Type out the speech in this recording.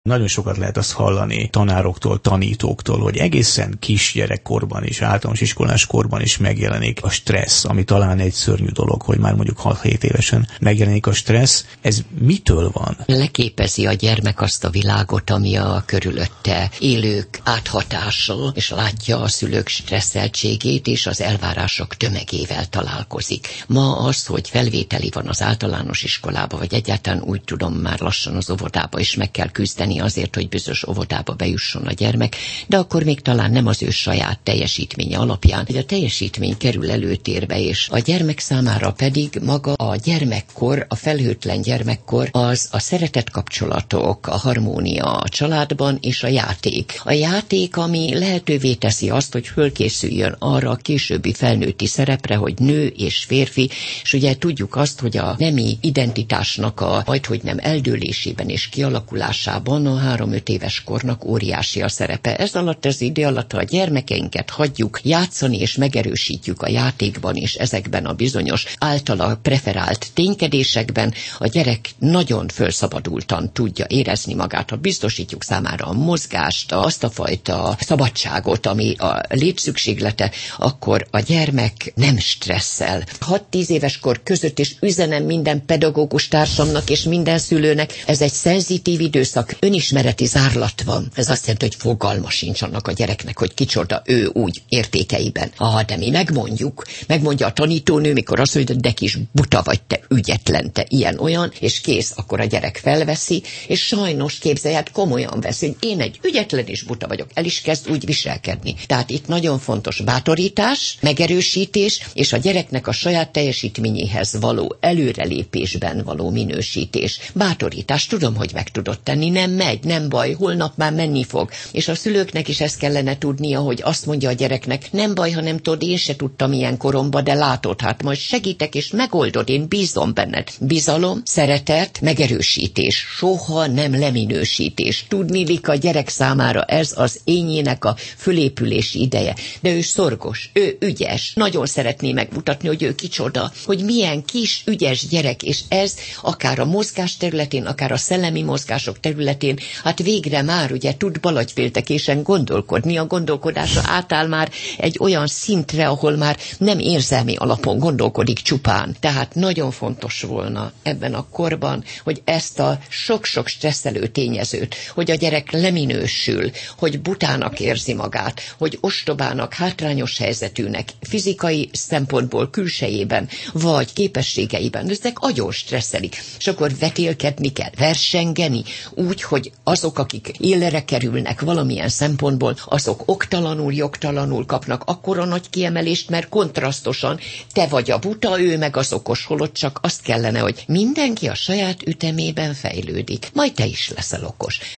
Nagyon sokat lehet azt hallani tanároktól, tanítóktól, hogy egészen kisgyerekkorban is, általános iskolás korban is megjelenik a stressz, ami talán egy szörnyű dolog, hogy már mondjuk 6-7 évesen megjelenik a stressz. Ez mitől van? Leképezi a gyermek azt a világot, ami a körülötte élők áthatása, és látja a szülők stresszeltségét, és az elvárások tömegével találkozik. Ma az, hogy felvételi van az általános iskolába, vagy egyáltalán úgy tudom, már lassan az óvodába is meg kell küzdeni azért, hogy bizonyos óvodába bejusson a gyermek, de akkor még talán nem az ő saját teljesítménye alapján, hogy a teljesítmény kerül előtérbe, és a gyermek számára pedig maga a gyermekkor, a felhőtlen gyermekkor az a szeretet kapcsolatok, a harmónia a családban és a játék. A játék, ami lehetővé teszi azt, hogy fölkészüljön arra a későbbi felnőtti szerepre, hogy nő és férfi, és ugye tudjuk azt, hogy a nemi identitásnak a majdhogy nem eldőlésében és kialakulásában a 3-5 éves kornak óriási a szerepe. Ez alatt, az idő alatt, ha a gyermekeinket hagyjuk játszani és megerősítjük a játékban és ezekben a bizonyos általa preferált ténykedésekben, a gyerek nagyon fölszabadultan tudja érezni magát. Ha biztosítjuk számára a mozgást, azt a fajta szabadságot, ami a létszükséglete, akkor a gyermek nem stresszel. 6-10 éves kor között is üzenem minden pedagógus társamnak és minden szülőnek, ez egy szenzitív időszak. Önismereti zárlat van. Ez azt jelenti, hogy fogalma sincs annak a gyereknek, hogy kicsoda ő úgy értékeiben. De mi megmondja a tanítónő, mikor azt mondja, de kis buta vagy te, ügyetlen, te ilyen-olyan, és kész, akkor a gyerek felveszi, és sajnos képzeljét komolyan veszi, hogy én egy ügyetlen és buta vagyok, el is kezd úgy viselkedni. Tehát itt nagyon fontos bátorítás, megerősítés, és a gyereknek a saját teljesítményéhez való előrelépésben való minősítés. Bátorítás, tudom, hogy meg tudod tenni, nem megy, nem baj, holnap már menni fog. És a szülőknek is ezt kellene tudnia, hogy azt mondja a gyereknek, nem baj, ha nem tudod, én se tudtam ilyen koromba, de látod, hát majd segítek és megoldod, én bízom benned. Bizalom, szeretet, megerősítés, soha nem leminősítés. Tudniillik a gyerek számára ez az ényének a fölépülési ideje. De ő szorgos, ő ügyes, nagyon szeretné megmutatni, hogy ő kicsoda, hogy milyen kis, ügyes gyerek, és ez akár a mozgás területén, akár a szellemi mozgások területén, hát végre már ugye tud balagyféltekésen gondolkodni, a gondolkodása átáll már egy olyan szintre, ahol már nem érzelmi alapon gondolkodik csupán. Tehát nagyon fontos volna ebben a korban, hogy ezt a sok-sok stresszelő tényezőt, hogy a gyerek leminősül, hogy butának érzi magát, hogy ostobának, hátrányos helyzetűnek, fizikai szempontból külsejében, vagy képességeiben, ezek agyon stresszelik. És akkor vetélkedni kell, versengeni, úgy, hogy azok, akik élre kerülnek valamilyen szempontból, azok oktalanul, jogtalanul kapnak akkora nagy kiemelést, mert kontrasztosan te vagy a buta, ő meg az okos, holott csak azt kellene, hogy mindenki a saját ütemében fejlődik. Majd te is leszel okos.